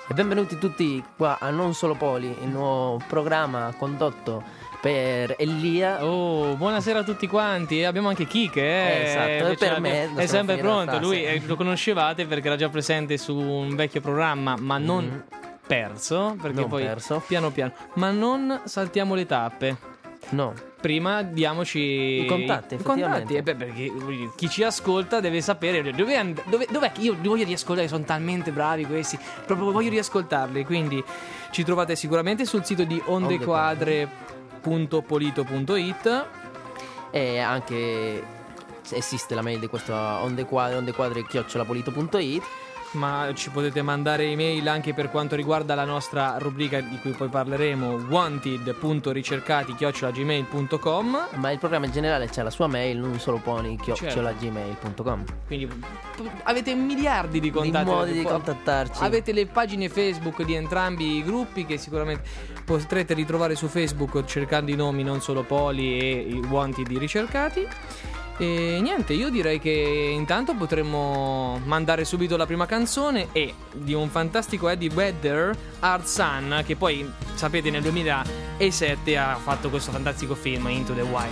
E benvenuti tutti qua a Non Solo Poli, il nuovo programma condotto per Elia. Oh, buonasera a tutti quanti. Abbiamo anche Kike, Esatto, e per me è sempre pronto. Lui frase. lo conoscevate perché era già presente su un vecchio programma, ma non perso, perché Non poi perso. piano piano. Ma non saltiamo le tappe. No, Prima diamoci i contatti, effettivamente. perché voglio dire, chi ci ascolta deve sapere dov'è che io li voglio riascoltare, sono talmente bravi questi, proprio voglio riascoltarli, quindi ci trovate sicuramente sul sito di ondequadre.polito.it. e anche esiste la mail di questo ondequadre@polito.it. Ma ci potete mandare email anche per quanto riguarda la nostra rubrica di cui poi parleremo, wanted.ricercati@gmail.com. Ma il programma in generale c'è la sua mail, non solo pony@gmail.com. Quindi avete miliardi di contatti, Di modi di contattarci. Avete le pagine Facebook di entrambi i gruppi che sicuramente potrete ritrovare su Facebook cercando i nomi Non Solo Poli e i Wanted di Ricercati. E niente, io direi che intanto potremmo mandare subito la prima canzone, e di un fantastico Eddie Vedder, Hard Sun, che poi sapete nel 2007 ha fatto questo fantastico film Into the Wild.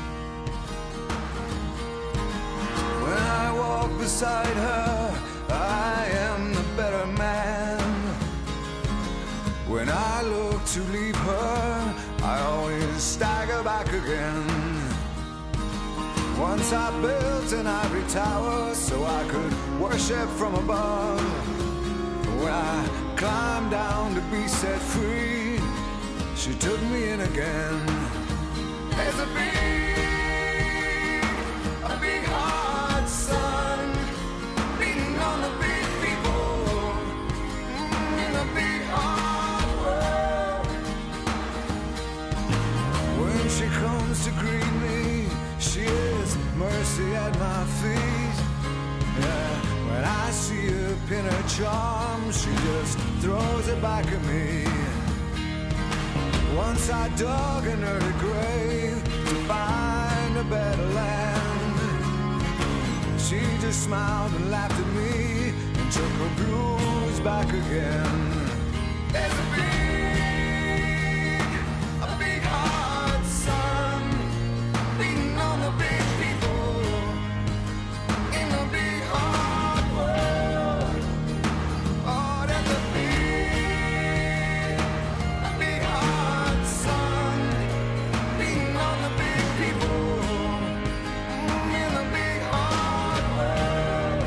When I walk beside her, I am the better man. When I look to leave her, I always stagger back again. Once I built an ivory tower so I could worship from above. When I climbed down to be set free, she took me in again. There's a big hard sun beating on the big people in a big hard world. When she comes to greet me, she is mercy at my feet. Yeah, when I see her pin her charm, she just throws it back at me. Once I dug an early grave to find a better land. She just smiled and laughed at me and took her blues back again. There's a big hard sun beating on the big people in the big hard world. Oh, there's a big hard sun beating on the big people in the big hard world.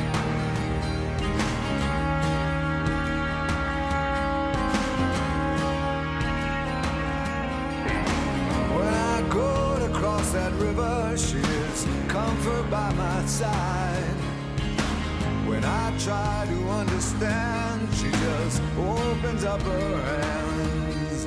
When I go to cross that river, she is comfort by my side. When I try to understand, she just opens up her hands.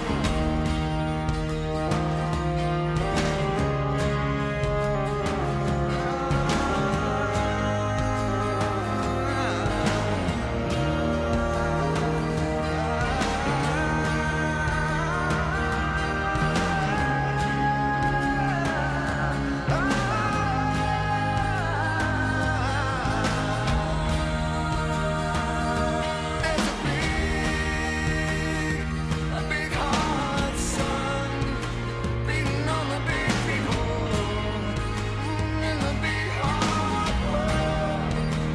A big hard sun beating on the big people in the big hard world.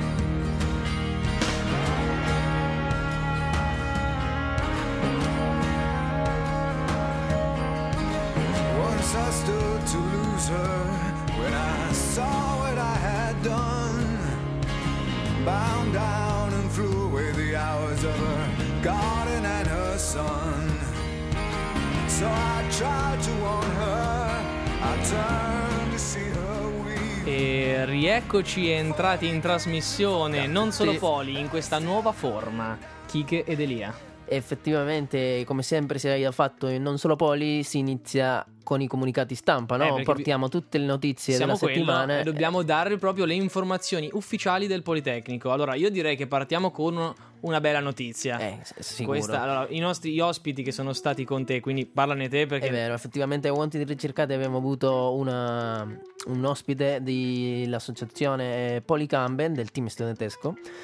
Once I stood to lose her when I saw what I had done. Bound down and flew away the hours of her garden and her son. So I tried to warn her, I turned to see her weep. E rieccoci entrati in trasmissione Non Solo Sì. Poli in questa nuova forma, Kike ed Elia. Effettivamente, come sempre si è fatto in Non Solo Poli, si inizia con i comunicati stampa, no? Perché Portiamo tutte le notizie Siamo della settimana. e dobbiamo dare proprio le informazioni ufficiali del Politecnico. Allora io direi che partiamo con una bella notizia. Sicuro. Allora, i nostri ospiti che sono stati con te, quindi parlane te perché È vero, effettivamente a Wanted Ricercati abbiamo avuto un ospite dell'associazione Polycamben del team studentesco,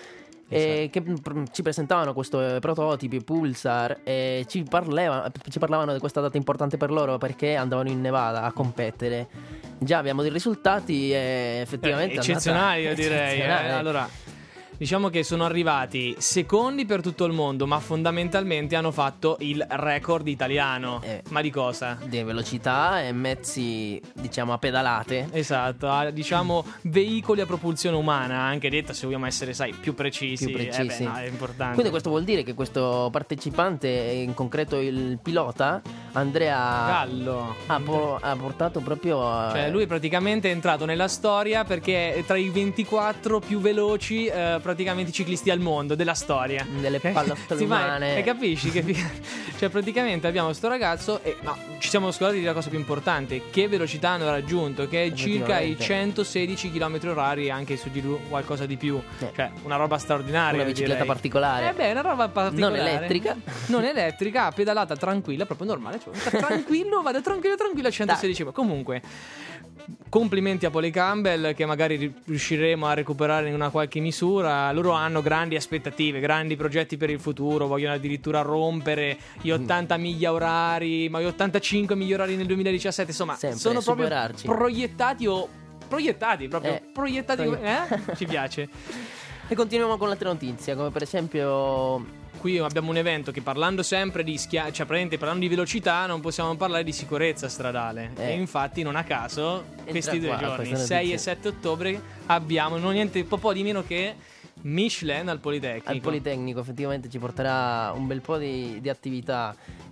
che ci presentavano questo prototipi Pulsar e ci parlavano di questa data importante per loro perché andavano in Nevada a competere. Già abbiamo dei risultati effettivamente eccezionali, io direi. Allora, diciamo che sono arrivati secondi per tutto il mondo, ma fondamentalmente hanno fatto il record italiano. Ma di cosa? Di velocità e mezzi, diciamo, a pedalate. Esatto, diciamo veicoli a propulsione umana, anche detta, se vogliamo essere, sai, più precisi. No, è importante. Quindi questo vuol dire che questo partecipante, in concreto il pilota Andrea Gallo, ha portato proprio cioè lui praticamente è entrato nella storia perché è tra i 24 più veloci praticamente ciclisti al mondo della storia, delle pallottole umane. E capisci che cioè praticamente abbiamo sto ragazzo e ci siamo scordati della cosa più importante, che velocità hanno raggiunto, che è circa i 116 km/h, anche su di lui qualcosa di più, cioè una roba straordinaria, una bicicletta particolare, una roba particolare, non elettrica, pedalata tranquilla, proprio normale, cioè, tranquillo, vado tranquillo a 116. Comunque complimenti a Polly Campbell, che magari riusciremo a recuperare in una qualche misura. Loro hanno grandi aspettative, grandi progetti per il futuro, vogliono addirittura rompere gli 80 miglia orari, ma gli 85 miglia orari nel 2017, insomma sempre sono proprio proiettati, ci piace. E continuiamo con l'altra notizia, come per esempio qui abbiamo un evento che, parlando sempre di cioè praticamente parlando di velocità, non possiamo parlare di sicurezza stradale. E infatti, non a caso, questi 2 giorni, 6 e 7 ottobre, abbiamo niente po' di meno che Michelin al Politecnico. Al Politecnico effettivamente ci porterà un bel po' di attività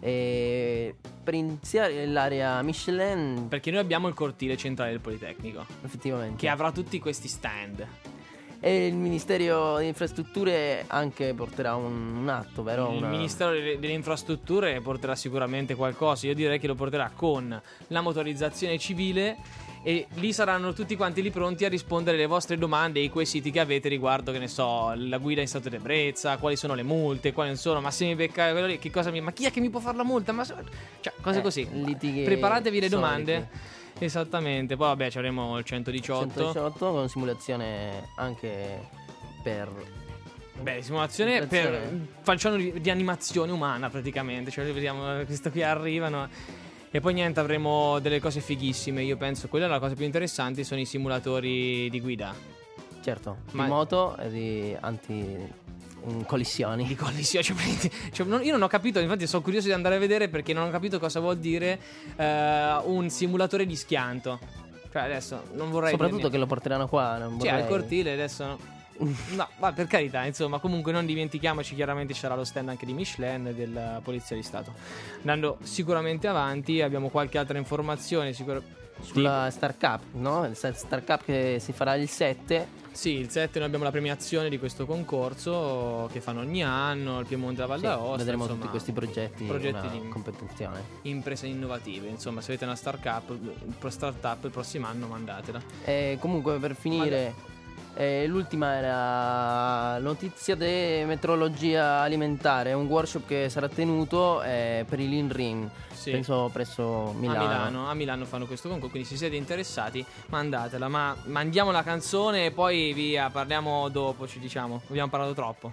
per iniziare l'area Michelin, perché noi abbiamo il cortile centrale del Politecnico, effettivamente, che avrà tutti questi stand. E il Ministero delle Infrastrutture anche porterà un atto, vero? Il Ministero delle Infrastrutture porterà sicuramente qualcosa. Io direi che lo porterà con la motorizzazione civile, e lì saranno tutti quanti lì pronti a rispondere alle vostre domande e quei siti che avete riguardo, che ne so, la guida in stato di ebbrezza, quali sono le multe, quali non sono, ma se mi becca quello lì, ma chi è che mi può fare la multa? Cioè, cose così. Preparatevi le domande. Esattamente, poi vabbè, ci avremo il 118 con simulazione anche per... simulazione per... facciamo di animazione umana praticamente, cioè vediamo questo qui arrivano. E poi niente, avremo delle cose fighissime. Io penso quella è la cosa più interessante, sono i simulatori di guida. Certo, di moto e di collisioni. Di collisioni, io non ho capito, infatti sono curioso di andare a vedere, perché non ho capito cosa vuol dire un simulatore di schianto. Cioè adesso non vorrei... Soprattutto che lo porteranno qua, non vorrei... al cortile adesso... No, ma per carità, insomma, comunque non dimentichiamoci, chiaramente ci sarà lo stand anche di Michelin e della Polizia di Stato. Andando sicuramente avanti, abbiamo qualche altra informazione sulla Star Cup, no? Il Star Cup che si farà il 7. Sì, il 7 noi abbiamo la premiazione di questo concorso che fanno ogni anno il Piemonte e la Val d'Aosta. Vedremo tutti questi progetti di competizione, imprese innovative. Insomma, se avete una startup il prossimo anno mandatela. Comunque, per finire, l'ultima era notizia di metrologia alimentare, un workshop che sarà tenuto per il Lean, penso presso Milano. A Milano fanno questo concorso, quindi se siete interessati mandatela, ma mandiamo la canzone e poi via, parliamo dopo, ci diciamo, abbiamo parlato troppo.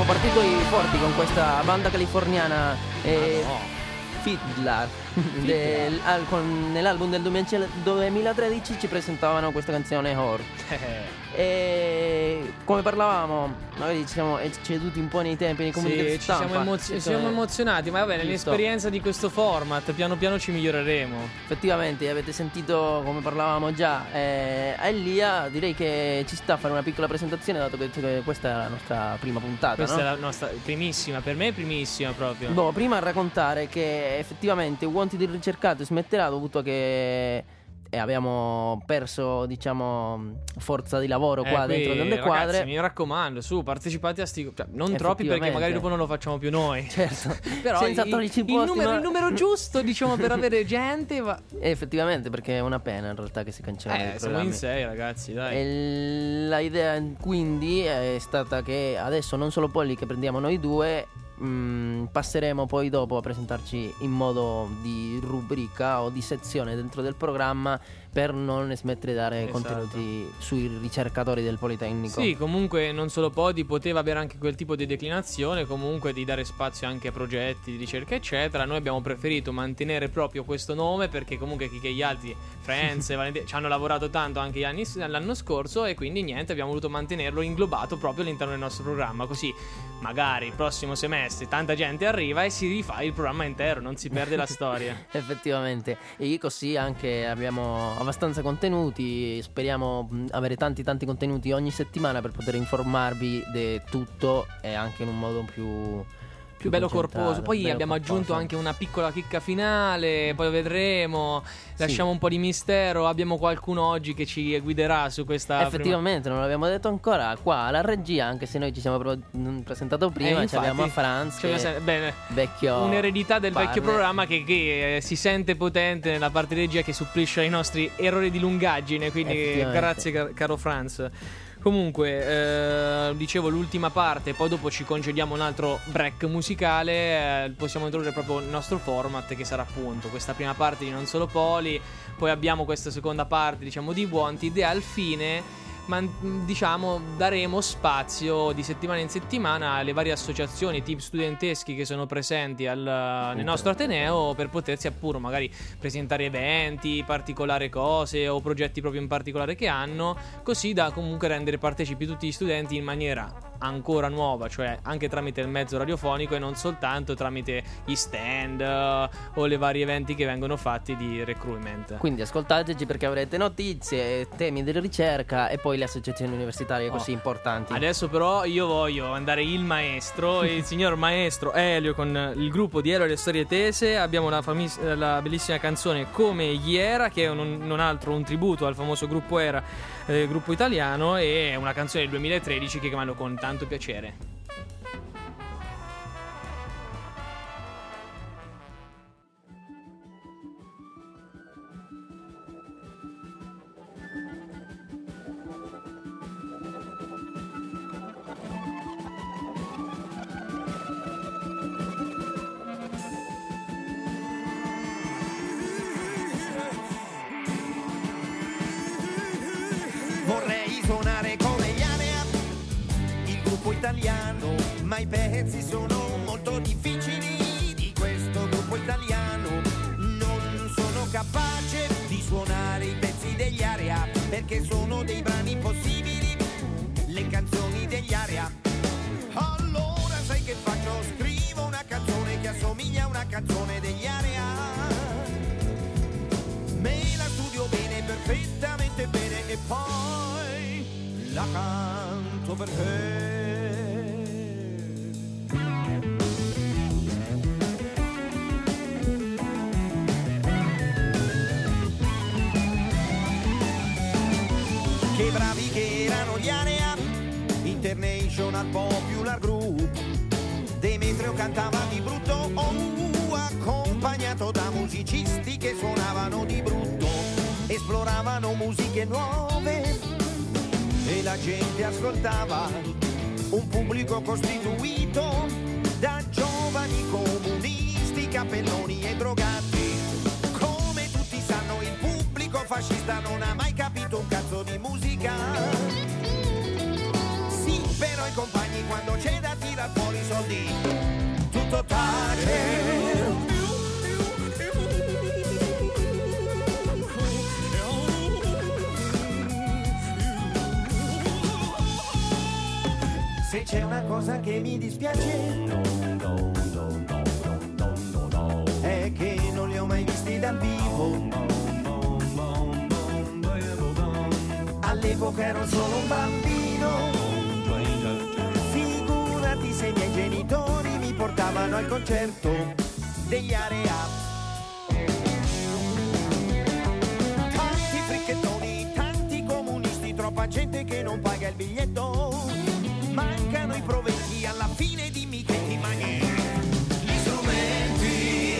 partito forti con questa banda californiana Fiddler. Nell'album del 2013 ci presentavano questa canzone Horror. E come parlavamo, magari ci siamo ecceduti un po' nei tempi, nei comunicati di stampa. Ci siamo emozionati, ma va bene, l'esperienza di questo format, piano piano ci miglioreremo. Effettivamente, avete sentito come parlavamo già a Elia, direi che ci sta a fare una piccola presentazione, dato che questa è la nostra prima puntata. Questa è la nostra primissima, per me è primissima proprio. Prima a raccontare che effettivamente Wanted il ricercato smetterà, dovuto che abbiamo perso, diciamo, forza di lavoro qua dentro delle quadre. Ragazzi, mi raccomando, su, partecipate a non troppi, perché magari dopo non lo facciamo più noi. Certo. Però senza toglierci posti, il numero giusto, diciamo, per avere gente va. Effettivamente, perché è una pena in realtà che si cancellino i siamo programmi. in 6, ragazzi, dai. E la idea quindi è stata che adesso non solo Polly, che prendiamo noi due, passeremo poi dopo a presentarci in modo di rubrica o di sezione dentro del programma, per non smettere di dare contenuti sui ricercatori del Politecnico. Sì, comunque non solo Podi poteva avere anche quel tipo di declinazione, comunque di dare spazio anche a progetti di ricerca eccetera. Noi abbiamo preferito mantenere proprio questo nome, perché comunque che gli altri Friends e Valentina ci hanno lavorato tanto anche l'anno scorso, e quindi niente, abbiamo voluto mantenerlo inglobato proprio all'interno del nostro programma, così magari il prossimo semestre tanta gente arriva e si rifà il programma intero, non si perde la storia. Effettivamente. E così anche abbiamo abbastanza contenuti, speriamo avere tanti contenuti ogni settimana per poter informarvi di tutto, e anche in un modo più bello corposo. Poi abbiamo aggiunto anche una piccola chicca finale, poi lo vedremo, lasciamo un po' di mistero. Abbiamo qualcuno oggi che ci guiderà su questa. Effettivamente non l'abbiamo detto ancora qua alla regia, anche se noi ci siamo presentato prima. Ci abbiamo a Franz, vecchio un'eredità del vecchio programma che si sente potente nella parte di regia, che supplisce ai nostri errori di lungaggine, quindi grazie caro Franz. Comunque, dicevo, l'ultima parte, poi dopo ci concediamo un altro break musicale, possiamo introdurre proprio il nostro format, che sarà appunto questa prima parte di Non Solo Poli, poi abbiamo questa seconda parte, diciamo, di Wanted, e al fine diciamo daremo spazio di settimana in settimana alle varie associazioni, team studenteschi che sono presenti nel nostro Ateneo, per potersi appunto magari presentare eventi, particolari cose o progetti proprio in particolare che hanno, così da comunque rendere partecipi tutti gli studenti in maniera ancora nuova, cioè anche tramite il mezzo radiofonico e non soltanto tramite gli stand o le vari eventi che vengono fatti di recruitment. Quindi ascoltateci, perché avrete notizie, temi della ricerca e poi le associazioni universitarie così importanti. Adesso però io voglio mandare il maestro, il signor maestro Elio, con il gruppo di Elio e le storie tese. Abbiamo la bellissima canzone Come gli era, che è non altro un tributo al famoso gruppo Era, gruppo italiano, e è una canzone del 2013 che vanno con tanto piacere. Vorrei suonare come gli Area, il gruppo italiano, ma i pezzi sono molto difficili di questo gruppo italiano. Non sono capace di suonare i pezzi degli Area, perché sono dei brani impossibili, le canzoni degli Area. Allora sai che faccio? Scrivo una canzone che assomiglia a una canzone degli Area, me la studio bene, perfettamente bene, e poi la canto per te. Che bravi che erano gli Area, International Popular Group. Demetrio cantava di brutto, accompagnato da musicisti che suonavano di brutto, esploravano musiche nuove e la gente ascoltava, un pubblico costituito da giovani comunisti, capelloni e drogati. Come tutti sanno, il pubblico fascista non ha mai capito un cazzo di musica. Sì, però i compagni, quando c'è da tirare tirar fuori i soldi, tutto tace. Se c'è una cosa che mi dispiace è che non li ho mai visti dal vivo. All'epoca ero solo un bambino, figurati se i miei genitori mi portavano al concerto degli Area. Tanti fricchettoni, tanti comunisti, troppa gente che non paga il biglietto. Mancano i proventi, alla fine dimmi che ti mangi gli strumenti.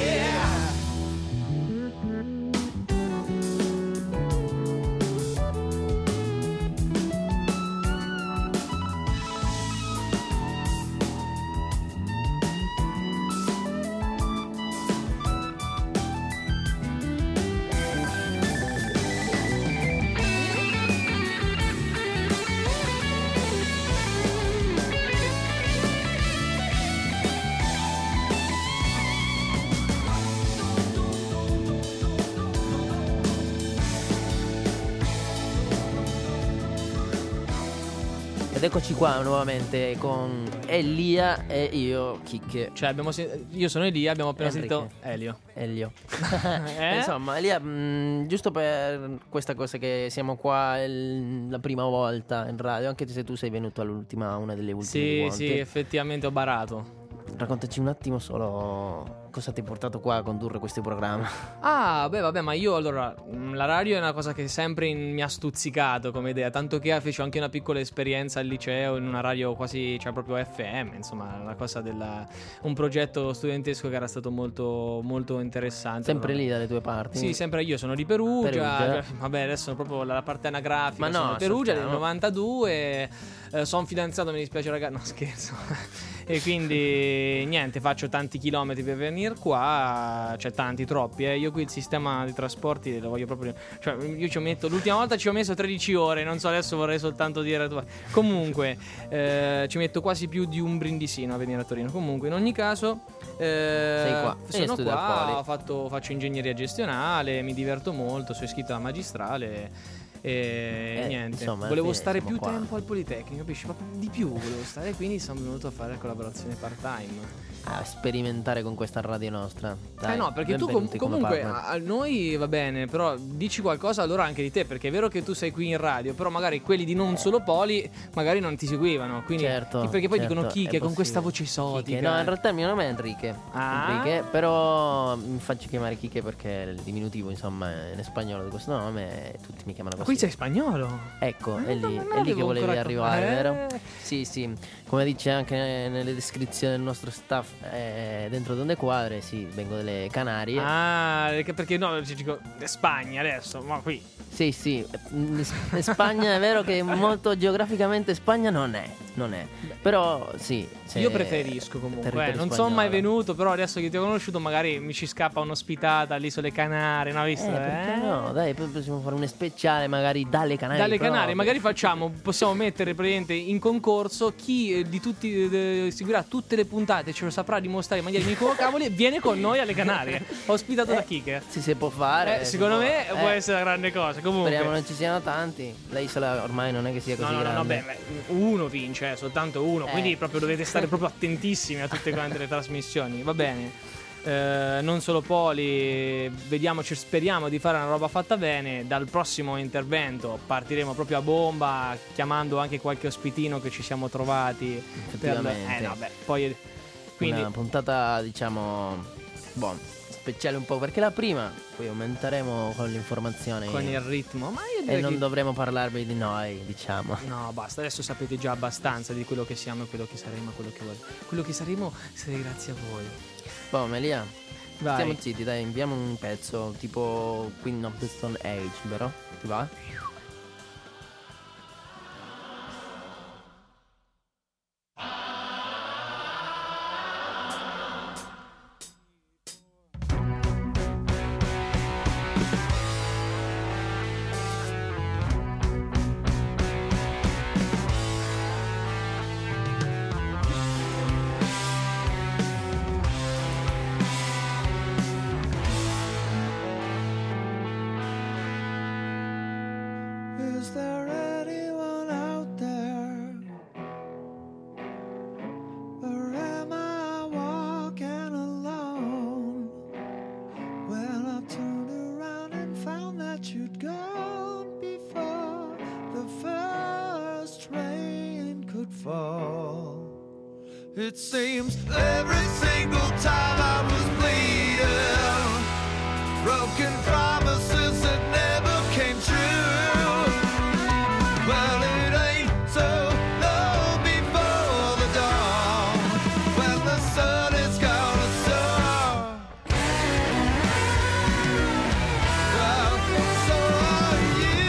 Ed eccoci qua nuovamente con Elia e io, Chicche. Cioè io sono Elia, abbiamo appena Enrique. sentito Elio. Insomma, Elia, giusto per questa cosa che siamo qua la prima volta in radio, anche se tu sei venuto una delle ultime volte. Sì, effettivamente ho barato. Raccontaci un attimo solo cosa ti ha portato qua a condurre questo programma. Ah, beh, vabbè, ma io allora la radio è una cosa che sempre mi ha stuzzicato come idea, tanto che feci anche una piccola esperienza al liceo in una radio quasi, cioè proprio FM, insomma, una cosa un progetto studentesco che era stato molto molto interessante. Sempre lì dalle tue parti? Sì, sempre io sono di Perugia. Vabbè, adesso sono proprio la parte anagrafica. Ma no, sono di Perugia del sappiamo. 92. Sono fidanzato, mi dispiace ragazzi, no scherzo. E quindi niente, faccio tanti chilometri per venire qua, cioè tanti, troppi. Io qui il sistema di trasporti lo voglio proprio, cioè io l'ultima volta ci ho messo 13 ore, non so, adesso vorrei soltanto dire comunque ci metto quasi più di un brindisino a venire a Torino. Comunque in ogni caso sei qua. sono qua, faccio ingegneria gestionale, mi diverto molto, sono iscritto alla magistrale. E niente, insomma, volevo stare più qua. tempo al Politecnico, capisci? Ma di più volevo stare, quindi sono venuto a fare la collaborazione part time. A sperimentare con questa radio nostra. Dai, no, perché tu benvenuti come comunque partner. a noi va bene, però dici qualcosa allora anche di te, perché è vero che tu sei qui in radio, però magari quelli di non solo Poli magari non ti seguivano, quindi Certo, perché poi certo, dicono è Chicche con questa possibile. voce esotica. Chicche. No, in realtà il mio nome è Enrique. Ah. Enrique, però mi faccio chiamare Chicche perché è il diminutivo, insomma, in spagnolo di questo nome e tutti mi chiamano così. Qui sei spagnolo? Ecco, è non lì che avevo volevi ancora arrivare, vero? eh. Sì, sì, come dice anche nelle descrizioni del nostro staff, dentro Donde Quadre, sì, vengo dalle Canarie. Ah, perché no, dico Spagna adesso, ma qui. Sì, sì, Spagna è vero che molto geograficamente Spagna non è, però sì. Io preferisco comunque, territorio non sono mai spagnolo. venuto, però adesso che ti ho conosciuto magari mi ci scappa un'ospitata alle Isole Canarie, no? Visto? Perché no? Dai, poi possiamo fare un speciale magari dalle Canarie. Dalle proprio. Canarie, magari possiamo mettere praticamente in concorso chi di tutti seguirà tutte le puntate, ce lo saprà dimostrare in maniera inequivocabile, viene con noi alle Canarie, ospitato da Chicche. Sì, si può fare. Secondo me può essere una grande cosa. Comunque, Speriamo non ci siano tanti. L'isola ormai non è che sia così no, grande. beh, uno vince, soltanto uno, quindi proprio dovete stare proprio attentissimi a tutte quante le trasmissioni, va bene. Non solo Poli, speriamo di fare una roba fatta bene. Dal prossimo intervento partiremo proprio a bomba, chiamando anche qualche ospitino che ci siamo trovati. Effettivamente. Poi quindi una puntata, diciamo, speciale un po' perché la prima, poi aumenteremo con l'informazione con il ritmo, ma io e direi non che dovremo parlarvi di noi, diciamo. no, basta, adesso sapete già abbastanza di quello che siamo e quello che saremo, quello che saremo sarà grazie a voi. Melia, Vai. stiamo zitti, dai, inviamo un pezzo tipo Queen of the Stone Age, vero? Ti va? Is there anyone out there? Or am I walking alone? Well, I turned around and found that you'd gone before the first rain could fall. It seems every single time I was bleeding, broken promises that never came true. Well, it ain't so long before the dawn, when the sun is gonna soar. Well, so are you.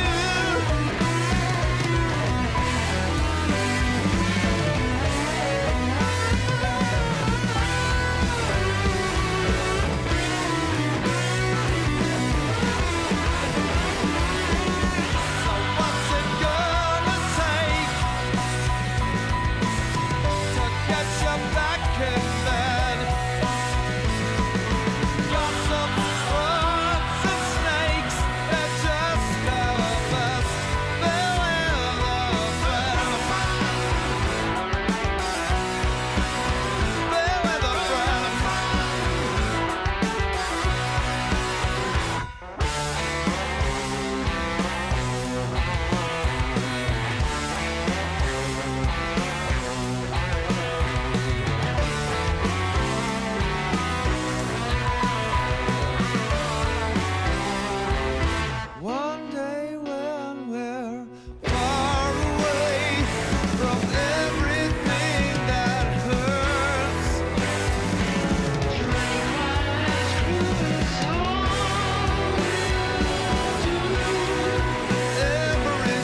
What's it gonna take to get you back in bed? Got some swans and snakes that just go best. Beware the friend. Beware the friend. One day when we're far away from everything that hurts, every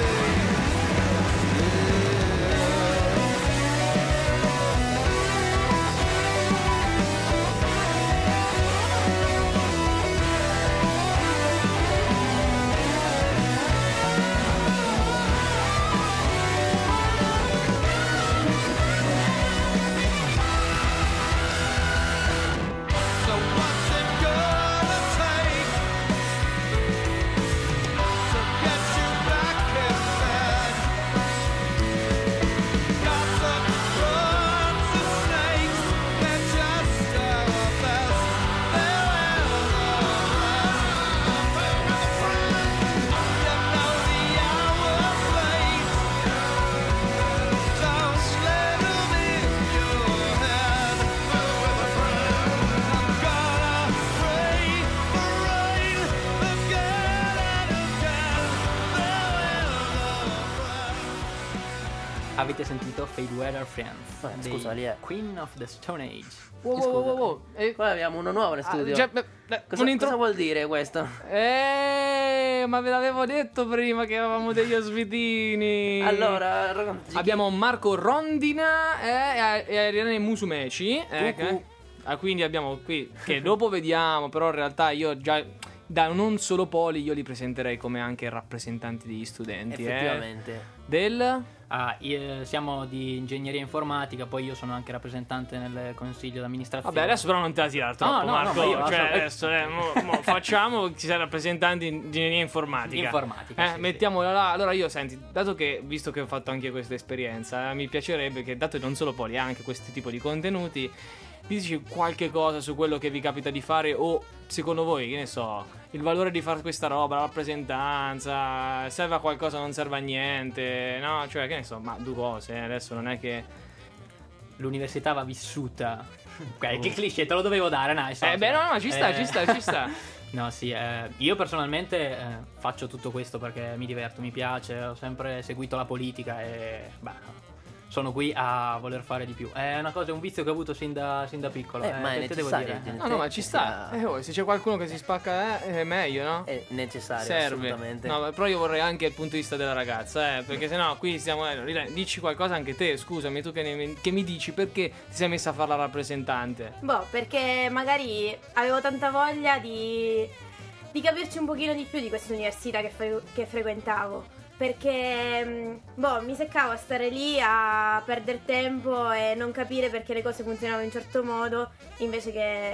So what's it gonna take to get you back in bed? Got some runs and snakes that just go best. Beware the friend. You know the hour's late. Don't let 'em in your head. Beware the friend. I'm gonna pray for rain again and again. Beware the friend. Avete sentito Fade Weather Friends? dei scusa, lì è. Queen of the Stone Age. Wow, Scusa. wow, wow, wow. Qua abbiamo uno nuovo in studio. Cosa vuol dire questo? Ma ve l'avevo detto prima che avevamo degli ospitini. Allora, ragazzi, abbiamo Marco Rondina e Ariane Musumeci. Quindi abbiamo qui, che dopo vediamo, però in realtà io già, da non solo Poli, io li presenterei come anche rappresentanti degli studenti. effettivamente. Siamo di ingegneria informatica, poi io sono anche rappresentante nel consiglio d'amministrazione. Vabbè, adesso però non te la tirare troppo, no, Marco. ma io cioè, lascio- adesso mo facciamo che ci sei rappresentanti di ingegneria informatica. Informatica, sì, mettiamola là. Allora io, senti, dato che, visto che ho fatto anche questa esperienza, mi piacerebbe che, dato che non solo Poli, anche questo tipo di contenuti, dici qualche cosa su quello che vi capita di fare, o secondo voi, che ne so, il valore di fare questa roba, la rappresentanza, serve a qualcosa o non serve a niente, no? Cioè, che ne so, ma due cose, adesso non è che... L'università va vissuta. Ok, che cliché, te lo dovevo dare, no? No, ci sta. No, sì, io personalmente faccio tutto questo perché mi diverto, mi piace, ho sempre seguito la politica e sono qui a voler fare di più. È una cosa, è un vizio che ho avuto sin da piccolo. Ma è te devo necessario. dire. No, ma ci sta. Se c'è qualcuno che si spacca, è meglio, no? È necessario, Serve. assolutamente. No, però io vorrei anche il punto di vista della ragazza, perché sennò qui stiamo. Dici qualcosa anche te, scusami, tu che mi dici perché ti sei messa a fare la rappresentante? Perché magari avevo tanta voglia di capirci un pochino di più di questa università che frequentavo. Perché mi seccavo a stare lì a perdere tempo e non capire perché le cose funzionavano in un certo modo, invece che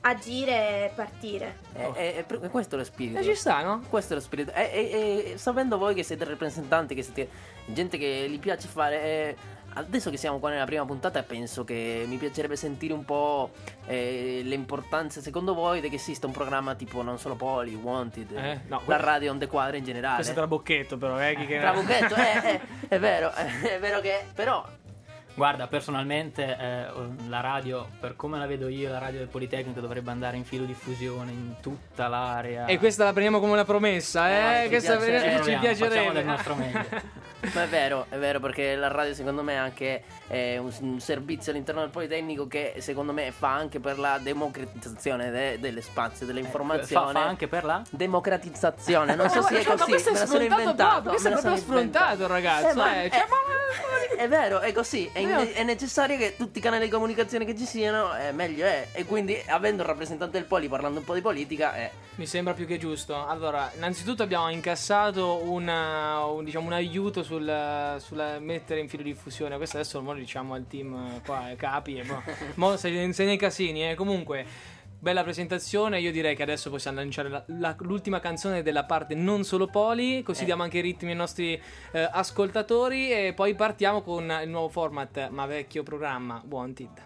agire e partire. Questo è lo spirito. Ci sta, no? Questo è lo spirito. E sapendo voi che siete rappresentanti, che siete gente che gli piace fare. Adesso che siamo qua nella prima puntata, penso che mi piacerebbe sentire un po' le importanze, secondo voi, di che esista un programma tipo Non Solo Poli, Wanted, No, la radio on the quadra in generale. Questo è trabocchetto, però, Trabocchetto, è vero che però. Guarda, personalmente la radio, per come la vedo io, la radio del Politecnico dovrebbe andare in filodiffusione in tutta l'area. E questa la prendiamo come una promessa, questa ci Facciamo piacerebbe. del nostro meglio. Ma è vero, perché la radio secondo me è anche un servizio all'interno del Politecnico che secondo me fa anche per la democratizzazione dello spazio, dell'informazione. Fa anche per la democratizzazione, non so se è così, questo me lo sono inventato. Questo è proprio sfrontato, ragazzo. È vero, è così, è necessario che tutti i canali di comunicazione che ci siano, meglio è. E quindi avendo un rappresentante del Poli parlando un po' di politica mi sembra più che giusto. Allora, innanzitutto abbiamo incassato un aiuto sulla mettere in filodiffusione. Questo adesso lo diciamo al team qua, capi, e mo sei nei casini, Comunque, bella presentazione. Io direi che adesso possiamo lanciare l'ultima canzone della parte Non Solo Poli, così diamo anche i ritmi ai nostri ascoltatori, e poi partiamo con il nuovo format ma vecchio programma Wanted.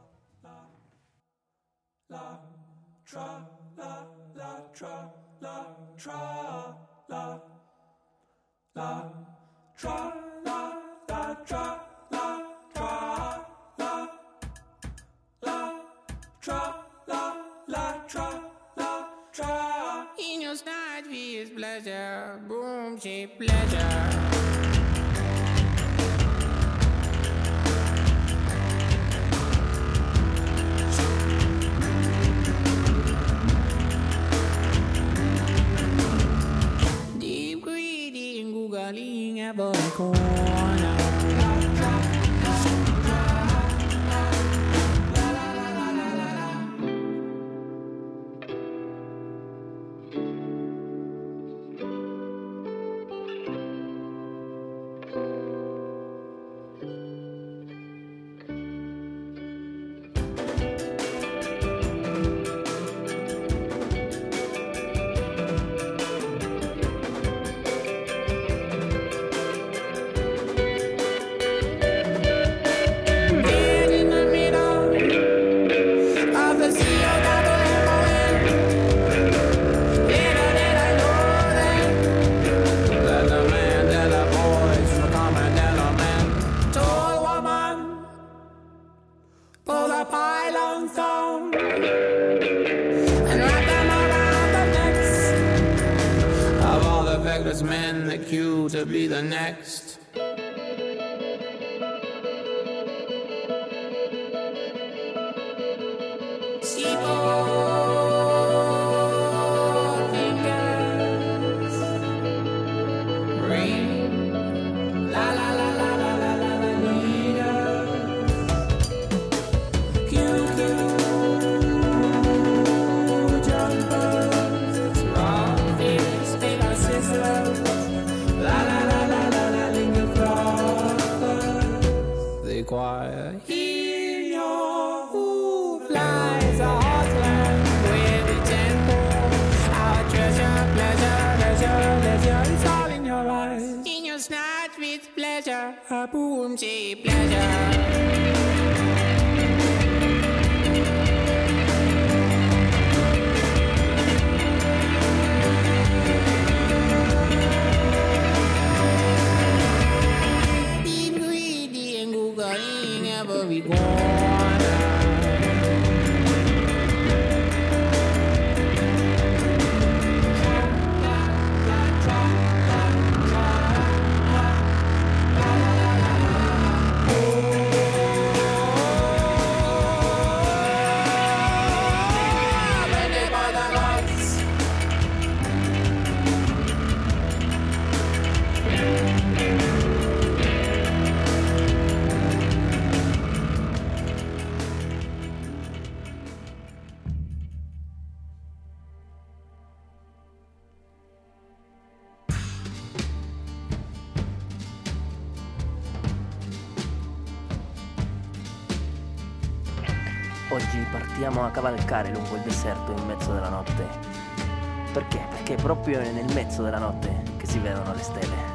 In your snatch is pleasure, boom, she pleasure. Deep greedy and googling every corner. Men accused to be the next. Fingers ring, la la la la la la la la leader. QQ jumpers, rock fish, take our scissors. La la la la la la linger flowers. The choir. Hear your who flies a heartland with the tempo. Our treasure, pleasure, leisure, leisure. It's all in your eyes. In your snatch with pleasure, a boom, she pleasure. Every corner. Oggi partiamo a cavalcare lungo il deserto in mezzo della notte. Perché? Perché è proprio nel mezzo della notte che si vedono le stelle.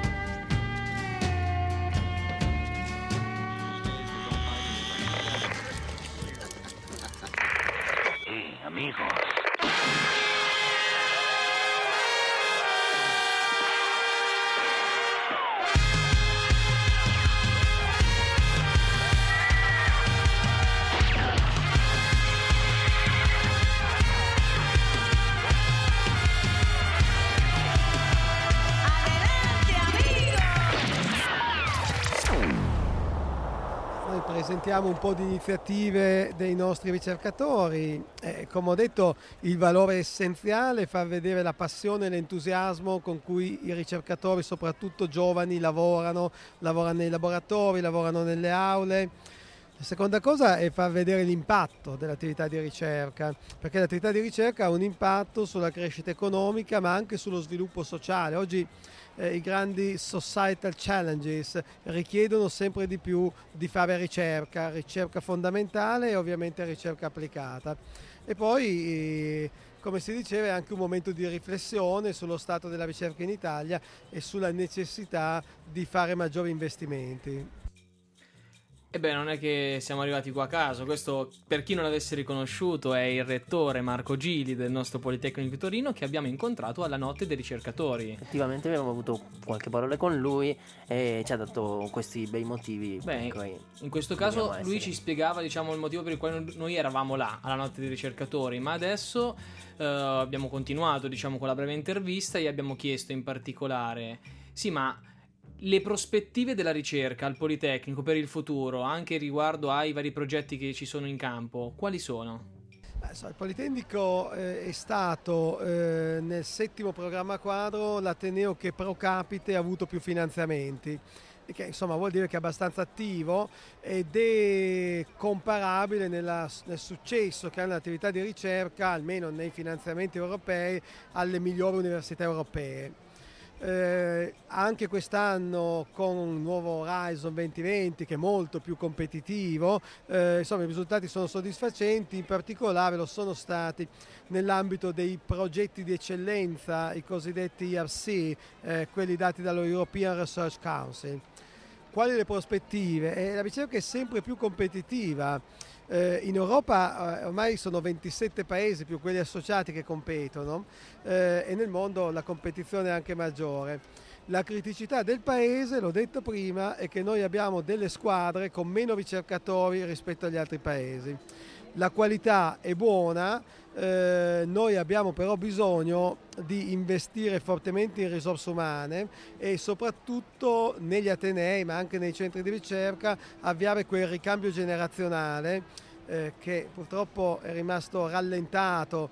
Presentiamo un po' di iniziative dei nostri ricercatori. Come ho detto, il valore essenziale è far vedere la passione e l'entusiasmo con cui i ricercatori, soprattutto giovani, lavorano nei laboratori, lavorano nelle aule. La seconda cosa è far vedere l'impatto dell'attività di ricerca, perché l'attività di ricerca ha un impatto sulla crescita economica ma anche sullo sviluppo sociale. Oggi i grandi societal challenges richiedono sempre di più di fare ricerca fondamentale e ovviamente ricerca applicata. E poi, come si diceva, è anche un momento di riflessione sullo stato della ricerca in Italia e sulla necessità di fare maggiori investimenti. Ebbene, non è che siamo arrivati qua a caso. Questo, per chi non l'avesse riconosciuto, è il rettore Marco Gili del nostro Politecnico di Torino, che abbiamo incontrato alla notte dei ricercatori. Effettivamente abbiamo avuto qualche parola con lui e ci ha dato questi bei motivi. In questo caso lui ci spiegava, diciamo, il motivo per il quale noi eravamo là alla notte dei ricercatori, ma adesso abbiamo continuato, diciamo, con la breve intervista e abbiamo chiesto in particolare: sì, ma le prospettive della ricerca al Politecnico per il futuro, anche riguardo ai vari progetti che ci sono in campo, quali sono? Il Politecnico è stato nel 7° programma quadro l'ateneo che pro capite ha avuto più finanziamenti, che insomma vuol dire che è abbastanza attivo ed è comparabile nel successo che hanno l'attività di ricerca, almeno nei finanziamenti europei, alle migliori università europee. Anche quest'anno con un nuovo Horizon 2020 che è molto più competitivo, insomma i risultati sono soddisfacenti, in particolare lo sono stati nell'ambito dei progetti di eccellenza, i cosiddetti ERC, quelli dati dallo European Research Council. Quali le prospettive? La ricerca è sempre più competitiva. In Europa ormai sono 27 paesi più quelli associati che competono e nel mondo la competizione è anche maggiore. La criticità del paese, l'ho detto prima, è che noi abbiamo delle squadre con meno ricercatori rispetto agli altri paesi. La qualità è buona, noi abbiamo però bisogno di investire fortemente in risorse umane e soprattutto negli atenei ma anche nei centri di ricerca avviare quel ricambio generazionale che purtroppo è rimasto rallentato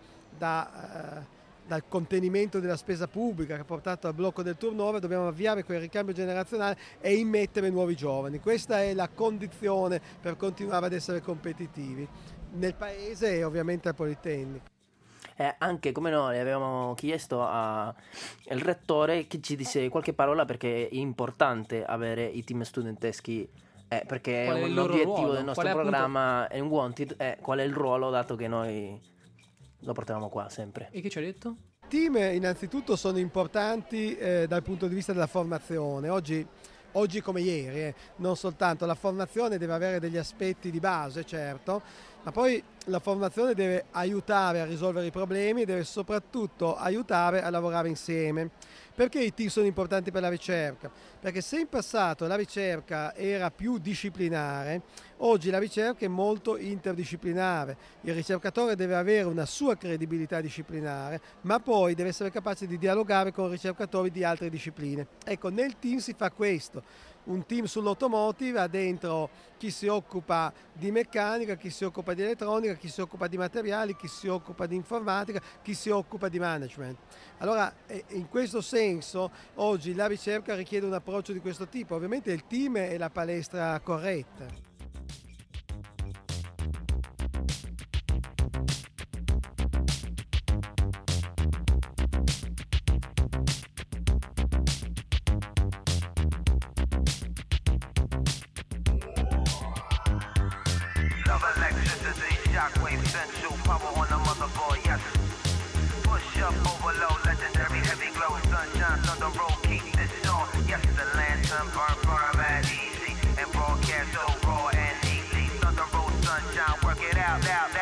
dal contenimento della spesa pubblica che ha portato al blocco del turnover. Dobbiamo avviare quel ricambio generazionale e immettere nuovi giovani. Questa è la condizione per continuare ad essere competitivi nel paese e ovviamente al Politecnico. Anche come noi avevamo chiesto al rettore che ci disse qualche parola, perché è importante avere i team studenteschi, perché è un obiettivo del nostro programma, è un wanted, qual è il ruolo, dato che noi lo portiamo qua sempre. E che ci ha detto? I team innanzitutto sono importanti dal punto di vista della formazione. Oggi come ieri, non soltanto la formazione deve avere degli aspetti di base, certo, ma poi la formazione deve aiutare a risolvere i problemi e deve soprattutto aiutare a lavorare insieme. Perché i team sono importanti per la ricerca? Perché se in passato la ricerca era più disciplinare, oggi la ricerca è molto interdisciplinare. Il ricercatore deve avere una sua credibilità disciplinare, ma poi deve essere capace di dialogare con ricercatori di altre discipline. Ecco, nel team si fa questo. Un team sull'automotive ha dentro chi si occupa di meccanica, chi si occupa di elettronica, chi si occupa di materiali, chi si occupa di informatica, chi si occupa di management. Allora, in questo senso, oggi la ricerca richiede un approccio di questo tipo. Ovviamente il team è la palestra corretta. Love electricity. Shockwave central power on the motherboard, yes. Push up, overload, legendary heavy glow, sunshine, thunder roll, keep this on. Yes, the lantern burn at easy and broadcast so raw and easy. Thunder roll, sunshine, work it out, out.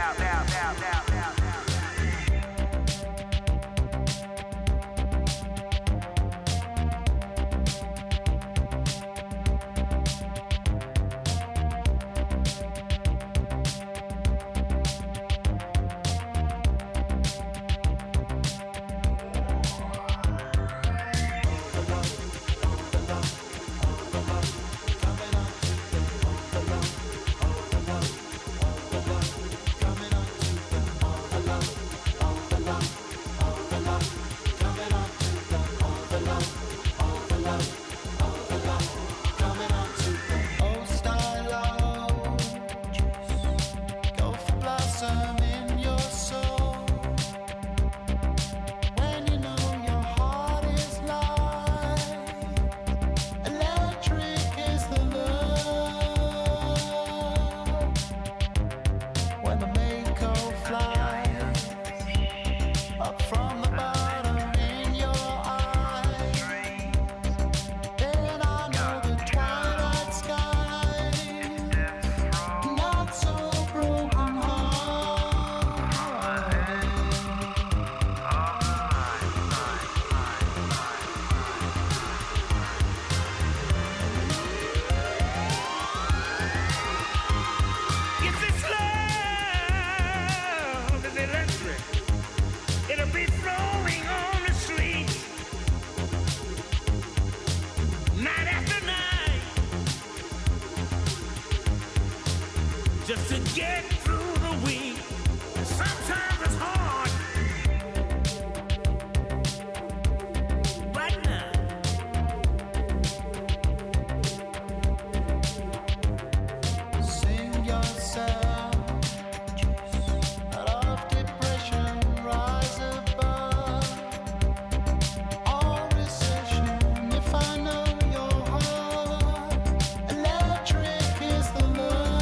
Just to get through the week, sometimes it's hard. Right now, sing yourself out of depression, rise above all recession. If I know your heart, electric is the love.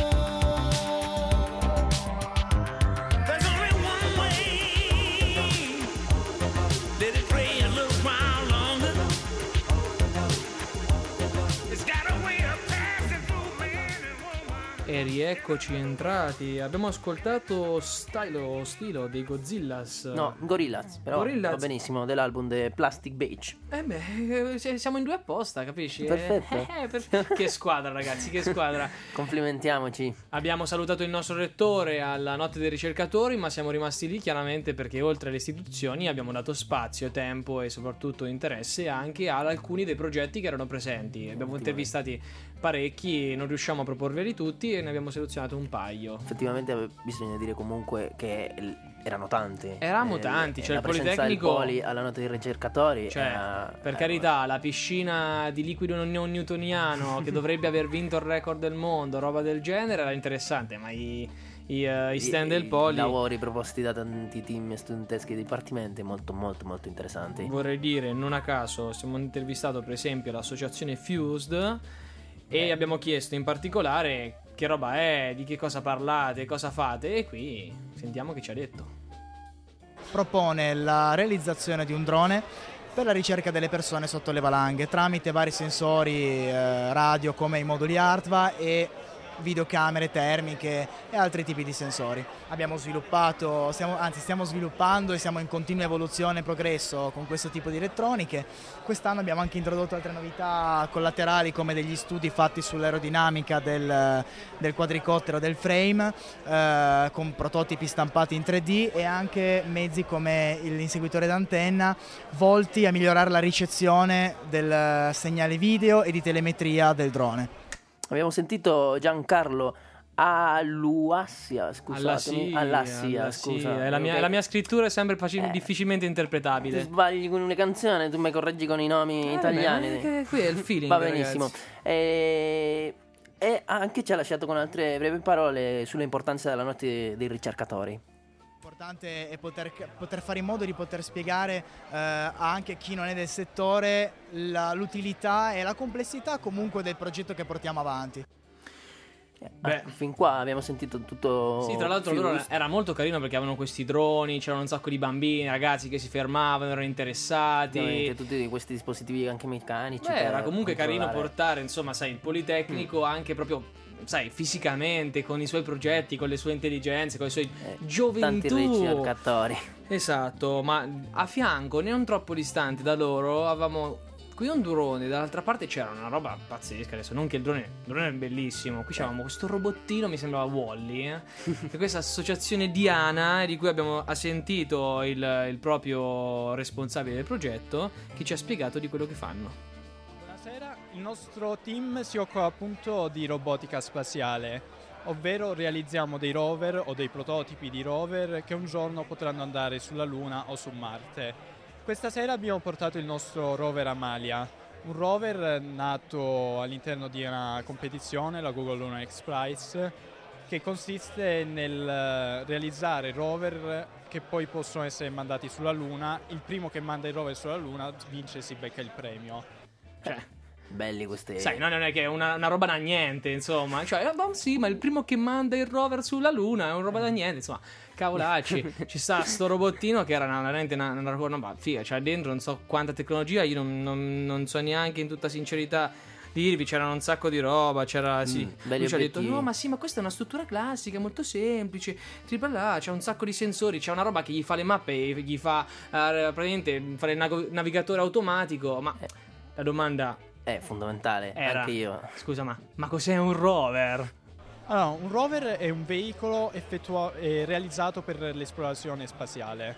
E rieccoci entrati. Abbiamo ascoltato Stilo dei Godzillas. No, Gorillaz, però Gorillaz. va benissimo, dell'album The Plastic Beach. Siamo in due apposta, capisci? Perfetto. Che squadra, ragazzi, che squadra. Complimentiamoci. Abbiamo salutato il nostro rettore alla notte dei ricercatori, ma siamo rimasti lì chiaramente perché oltre alle istituzioni abbiamo dato spazio, tempo e soprattutto interesse anche ad alcuni dei progetti che erano presenti. Abbiamo intervistati parecchi, non riusciamo a proporveli tutti e ne abbiamo selezionato un paio. Effettivamente bisogna dire comunque che erano tanti. Eravamo tanti, cioè la il presenza Politecnico del Poli alla notte dei ricercatori, cioè, per carità, la piscina di liquido non newtoniano che dovrebbe aver vinto il record del mondo, roba del genere, era interessante, ma i stand del Poli, i lavori proposti da tanti team studenteschi e dipartimenti molto molto molto interessanti. Vorrei dire, non a caso siamo intervistato per esempio l'associazione Fused e abbiamo chiesto in particolare che roba è, di che cosa parlate, cosa fate, e qui sentiamo che ci ha detto. Propone la realizzazione di un drone per la ricerca delle persone sotto le valanghe tramite vari sensori radio come i moduli ARTVA e videocamere termiche e altri tipi di sensori. Abbiamo sviluppato, stiamo sviluppando e siamo in continua evoluzione e progresso con questo tipo di elettroniche. Quest'anno abbiamo anche introdotto altre novità collaterali come degli studi fatti sull'aerodinamica del quadricottero, del frame, con prototipi stampati in 3D e anche mezzi come l'inseguitore d'antenna volti a migliorare la ricezione del segnale video e di telemetria del drone. Abbiamo sentito Giancarlo Allassia, scusatemi. Allassia, scusa. La mia scrittura è sempre difficilmente interpretabile. Ti sbagli con una canzone, tu mi correggi con i nomi italiani. Qui è il feeling. Va benissimo. E anche ci ha lasciato con altre brevi parole sull'importanza della notte dei ricercatori. L'importante è poter fare in modo di poter spiegare anche a chi non è del settore l'utilità e la complessità comunque del progetto che portiamo avanti. Fin qua abbiamo sentito tutto. Sì, tra l'altro loro era molto carino perché avevano questi droni, c'erano un sacco di bambini, ragazzi che si fermavano, erano interessati. Ovviamente tutti questi dispositivi anche meccanici. Era comunque carino controllare. portare, insomma, sai, il Politecnico anche proprio, sai, fisicamente, con i suoi progetti, con le sue intelligenze, con le sue gioventù. Tanti ricercatori. Esatto, ma a fianco, non troppo distante da loro, avevamo qui un drone, dall'altra parte c'era una roba pazzesca. Adesso non che il drone è bellissimo. Qui c'avevamo questo robottino, mi sembrava Wall-E, e questa associazione Diana, di cui abbiamo sentito il proprio responsabile del progetto, che ci ha spiegato di quello che fanno. Buonasera, il nostro team si occupa appunto di robotica spaziale, ovvero realizziamo dei rover o dei prototipi di rover che un giorno potranno andare sulla Luna o su Marte. Questa sera abbiamo portato il nostro rover Amalia, un rover nato all'interno di una competizione, la Google Lunar X Prize, che consiste nel realizzare rover che poi possono essere mandati sulla Luna. Il primo che manda il rover sulla Luna vince e si becca il premio. Cioè, belli questi. sai, non è che è una roba da niente, insomma. Cioè, sì, ma il primo che manda il rover sulla Luna è una roba da niente, insomma. Cavolacci. Ci sta sto robottino che era veramente una roba figa. Cioè, dentro non so quanta tecnologia. Io non so neanche, in tutta sincerità, dirvi. C'era un sacco di roba. C'era, sì. Lui ci ha detto, no, ma sì, ma questa è una struttura classica, molto semplice. C'è un sacco di sensori. C'è una roba che gli fa le mappe e gli fa praticamente fare il navigatore automatico. Ma la domanda è fondamentale. Era, anche io. Scusa, ma cos'è un rover? Allora, un rover è un veicolo realizzato per l'esplorazione spaziale.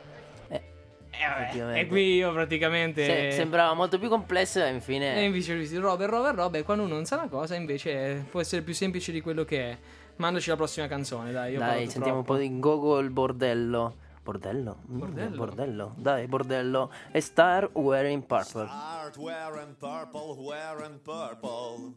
E qui io praticamente sembrava molto più complesso e infine. E invece rover, e quando uno non sa una cosa invece può essere più semplice di quello che è. Mandaci la prossima canzone, dai. Dai, sentiamo un po' di Gogol Bordello. Bordello? Dai, Bordello. E Star Wearing Purple. Start wearing purple, wearing purple.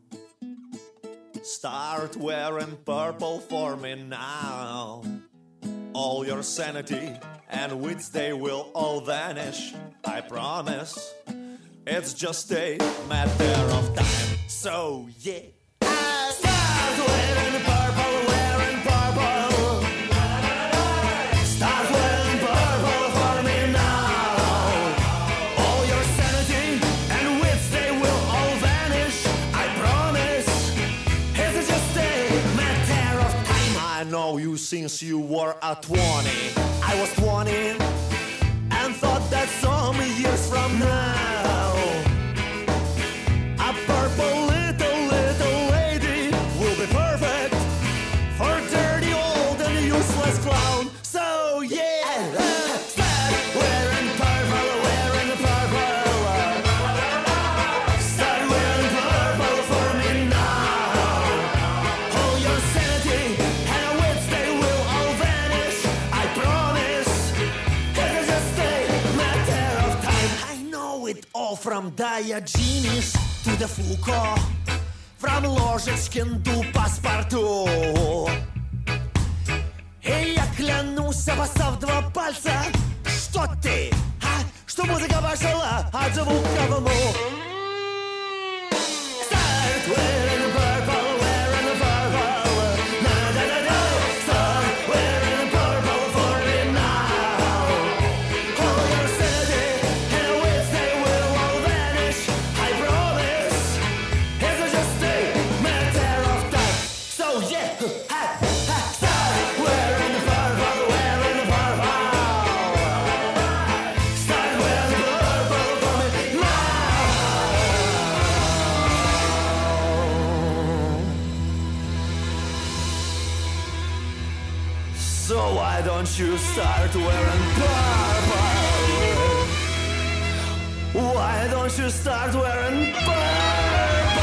Start wearing purple for me now. All your sanity and wits, they will all vanish, I promise. It's just a matter of time. So yeah, start wearing purple, wearing purple. Start wearing purple for me now. All your sanity and wits, they will all vanish, I promise. It's just a matter of time. I know you since you were at 20. I was 20 and thought that some years from now a purple little lady will be perfect for dirty old and useless clown. So yeah, start wearing purple, wearing purple. Start wearing purple for me now. All your sanity and wits, they will all vanish, I promise. It's just a matter of time. I know it all from Diogenes to the Foucault, from Ложечкин to Паспорту. И я клянусь, обоссав два пальца, что ты, что музыка пошла от звука в мух. Start wearing purple, wearing purple. Na-da-da-da. Start wearing purple for me now. All your sanity and wits, they will all vanish, I promise. It's just a matter of time. So yeah, start wearing purple, wearing purple. Start wearing purple for me now. So why don't you start wearing purple? Why don't you start wearing purple?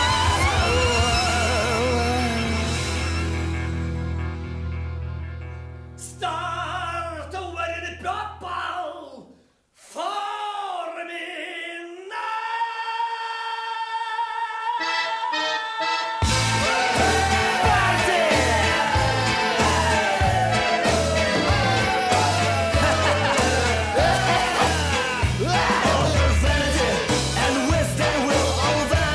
Start wearing purple for me now. All your vanity and wits, they will all vanish.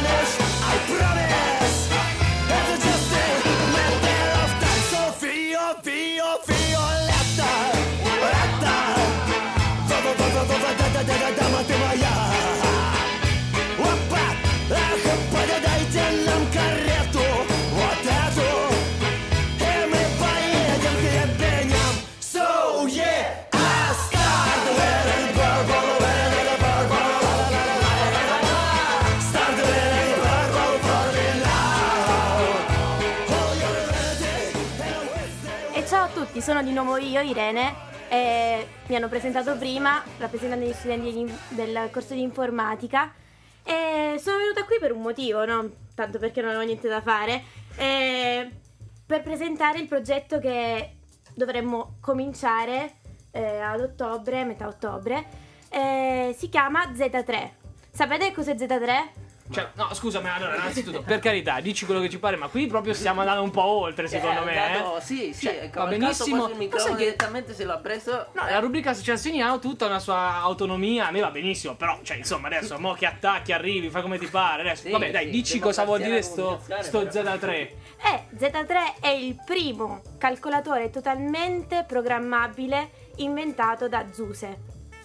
tutti, sono di nuovo io, Irene, e mi hanno presentato prima, rappresentando gli studenti del corso di informatica, e sono venuta qui per un motivo, non tanto perché non avevo niente da fare, per presentare il progetto che dovremmo cominciare ad ottobre, metà ottobre. Si chiama Z3. Sapete cos'è Z3? Cioè, no, scusami, allora, innanzitutto, per carità, dici quello che ci pare, ma qui proprio stiamo andando un po' oltre, secondo me. Sì, Cioè, ecco, va benissimo. Il microfono direttamente se l'ha preso. No, la rubrica ci assegniamo tutta una sua autonomia, a me va benissimo, però, cioè, insomma, adesso, mo che attacchi, arrivi, fai come ti pare, adesso, Sì, vabbè, dai, sì, dici cosa vuol dire sto comunicazione, Z3. Z3 è il primo calcolatore totalmente programmabile inventato da Zuse.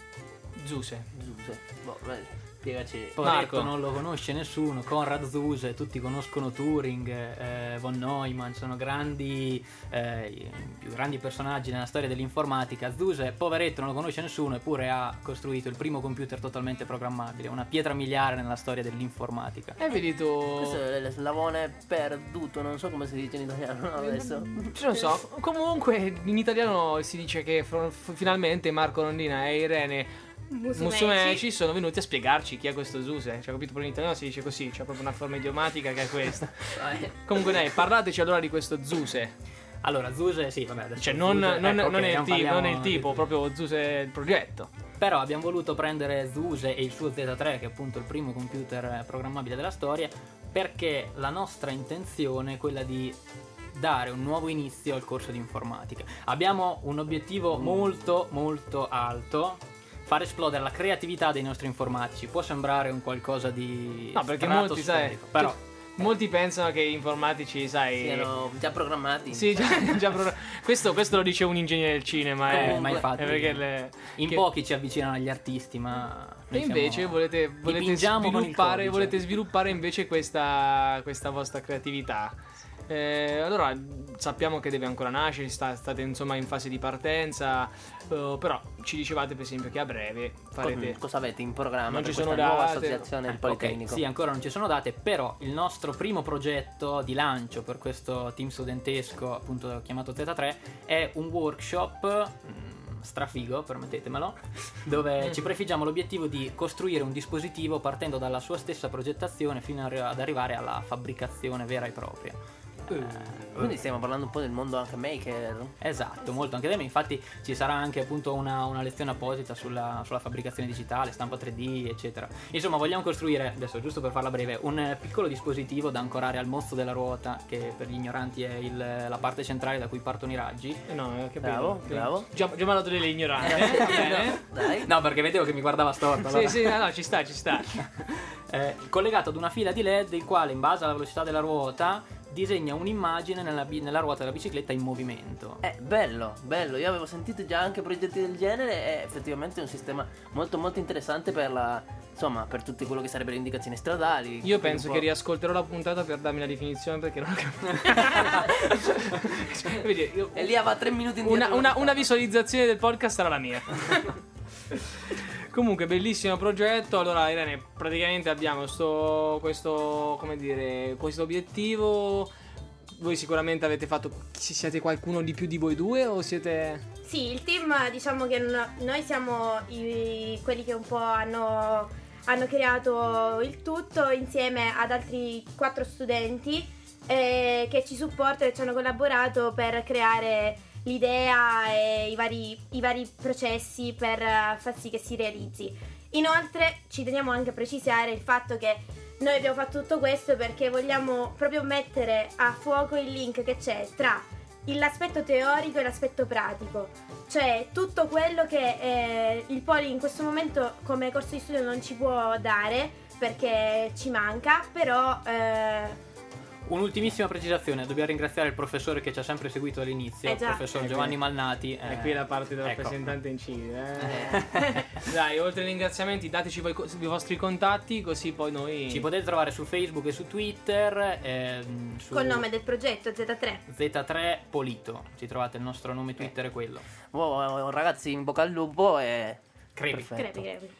Zuse. Boh, vai, spiegaci. Poveretto, Marco. non lo conosce nessuno. Conrad Zuse, tutti conoscono Turing, von Neumann, sono grandi, i più grandi personaggi nella storia dell'informatica. Zuse, poveretto, non lo conosce nessuno, eppure ha costruito il primo computer totalmente programmabile, una pietra miliare nella storia dell'informatica. E vedi tu. Questo è l'eslavone perduto, non so come si dice in italiano adesso. Non so, comunque in italiano si dice che finalmente Marco Rondina e Irene Musumeci sono venuti a spiegarci chi è questo Zuse. Cioè, capito? Però in italiano si dice così, c'è proprio una forma idiomatica che è questa. Comunque dai, parlateci allora di questo Zuse. Allora, Zuse, sì, vabbè, adesso Cioè Zuse, non ecco, è ok, non è il parliamo tipo, di- proprio Zuse il progetto. Però abbiamo voluto prendere Zuse e il suo Z3, che è appunto il primo computer programmabile della storia, perché la nostra intenzione è quella di dare un nuovo inizio al corso di informatica. Abbiamo un obiettivo molto molto alto: far esplodere la creatività dei nostri informatici. Può sembrare un qualcosa di No, perché molti, sai, stratosferico, però molti pensano che gli informatici, sai, Siano già programmati. sì, già questo lo dice un ingegnere del cinema, ma infatti è perché in che- pochi ci avvicinano agli artisti, ma E noi invece siamo- volete dipingiamo con il codice. volete sviluppare invece questa vostra creatività. Allora sappiamo che deve ancora nascere, state insomma in fase di partenza, però ci dicevate per esempio che a breve farete. Cosa avete in programma Non per ci sono questa nuova date. associazione del Ok, Politecnico? sì, ancora non ci sono date, però il nostro primo progetto di lancio per questo team studentesco, appunto chiamato Z3, è un workshop strafigo, permettetemelo, dove ci prefiggiamo l'obiettivo di costruire un dispositivo partendo dalla sua stessa progettazione fino ad arrivare alla fabbricazione vera e propria. Quindi stiamo parlando un po' del mondo anche maker. Esatto, molto anche da me. Infatti ci sarà anche appunto una lezione apposita sulla fabbricazione digitale, stampa 3D, eccetera. Insomma, vogliamo costruire, adesso giusto per farla breve, un piccolo dispositivo da ancorare al mozzo della ruota, che per gli ignoranti è la parte centrale da cui partono i raggi. No, che Bravo, bello. bravo. Già mi ha dato delle ignoranti, va bene? Dai. No, perché vedevo che mi guardava storto. Sì, allora. sì, no, ci sta. Collegato ad una fila di LED, il quale in base alla velocità della ruota disegna un'immagine nella ruota della bicicletta in movimento. Bello. Io avevo sentito già anche progetti del genere. È effettivamente un sistema molto molto interessante per tutte quello che sarebbero indicazioni stradali. Io penso Un che po'. riascolterò la puntata per darmi la definizione perché non ho capito. Vedi, io- E lì va 3 minuti indietro. una visualizzazione del podcast sarà la mia. Comunque, bellissimo progetto. Allora, Irene, praticamente abbiamo questo obiettivo. Voi sicuramente avete fatto. Siete qualcuno di più di voi due o siete. Sì, il team, diciamo che noi siamo quelli che un po' hanno creato il tutto insieme ad altri 4 studenti che ci supportano e ci hanno collaborato per creare l'idea e i vari processi per far sì che si realizzi. Inoltre ci teniamo anche a precisare il fatto che noi abbiamo fatto tutto questo perché vogliamo proprio mettere a fuoco il link che c'è tra l'aspetto teorico e l'aspetto pratico, cioè tutto quello che il Poli in questo momento come corso di studio non ci può dare perché ci manca, però Un'ultimissima precisazione: dobbiamo ringraziare il professore che ci ha sempre seguito all'inizio, il già. professor Giovanni Malnati. E qui la parte del ecco. rappresentante incide. Dai, oltre ai ringraziamenti, dateci i vostri contatti, così poi noi. Ci potete trovare su Facebook e su Twitter col nome del progetto Z3. Z3 Polito. Ci trovate il nostro nome Twitter è quello. Ragazzi, in bocca al lupo e Crepi. perfetto. Crepi.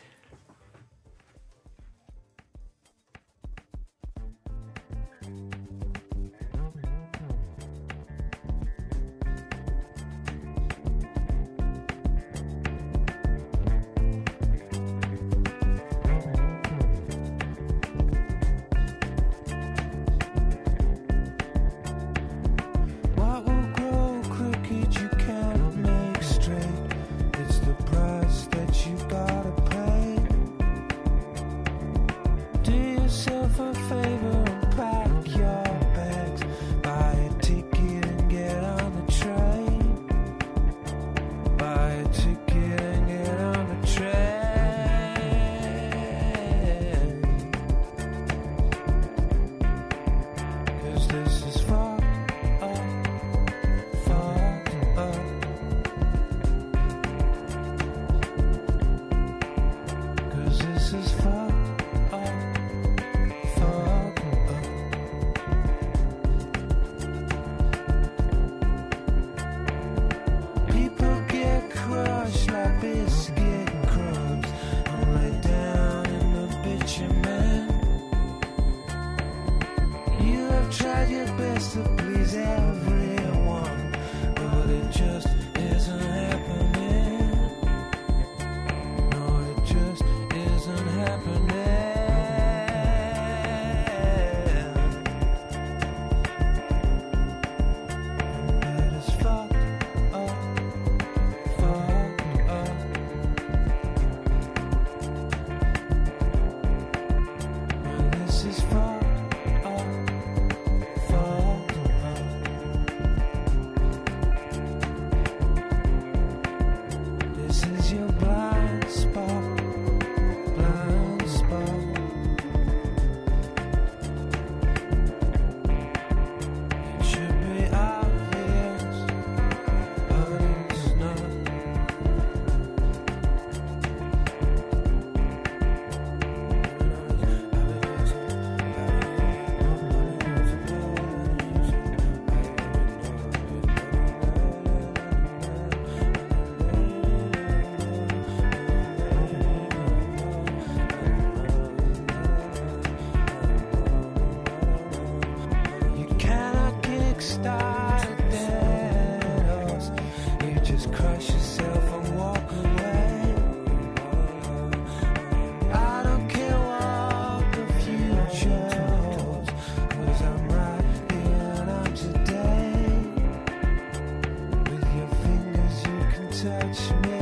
wants to please everyone, but it just isn't happening. No, it just isn't happening. And it is fucked up, fucked up. And this is fucked up, fucked up. This is your blind spot, blind spot. It should be obvious, but it's not. You cannot kickstart a dead horse. You just crush yourself and walk away. I don't care what the future holds, 'cause I'm right here and I'm today. With your fingers you can touch me.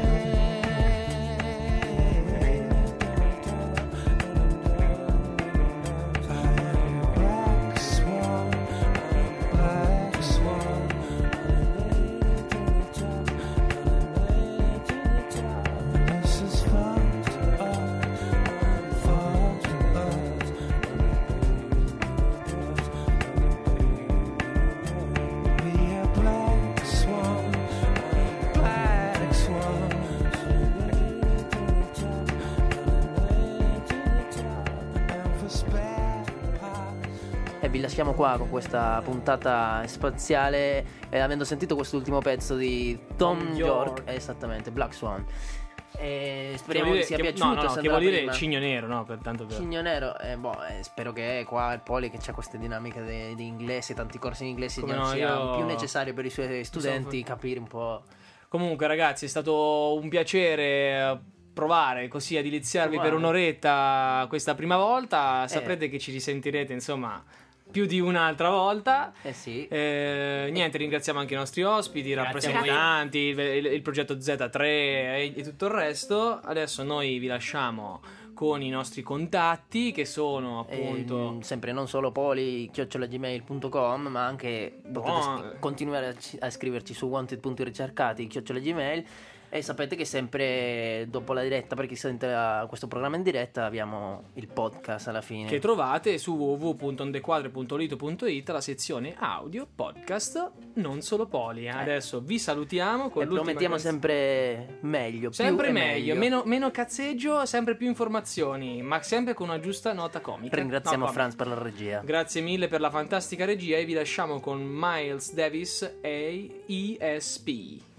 I am a black swan, black swan. This is fucked up, fucked up. Be a black swan, black swan. And for spare parts. E vi lasciamo qua con questa puntata spaziale, avendo sentito quest'ultimo pezzo di Tom York, esattamente, Black Swan. E speriamo che sia piaciuto. Che vuol dire cigno nero, no? Pertanto Cigno nero, spero che qua il Poli, che c'ha queste dinamiche di inglese, tanti corsi in inglese, Come non no, sia io- più necessario per i suoi studenti capire un po'. Comunque, ragazzi, è stato un piacere provare così a deliziarvi per un'oretta questa prima volta. Saprete che ci risentirete, insomma, più di un'altra volta. Sì. Niente, ringraziamo anche i nostri ospiti, i rappresentanti, il progetto Z3 e tutto il resto. Adesso noi vi lasciamo con i nostri contatti, che sono appunto sempre non solo poli@gmail.com, ma anche potete continuare a scriverci su wanted.ricercati@gmail. E sapete che sempre dopo la diretta, per chi sente questo programma in diretta, abbiamo il podcast alla fine, che trovate su www.ondequadre.lito.it, la sezione audio podcast Non Solo Poli. Adesso vi salutiamo con e l'ultima promettiamo canzone. sempre meglio, Sempre più e meglio, meno cazzeggio, sempre più informazioni, ma sempre con una giusta nota comica. Ringraziamo No, vabbè. Franz per la regia. Grazie mille per la fantastica regia e vi lasciamo con Miles Davis AESP.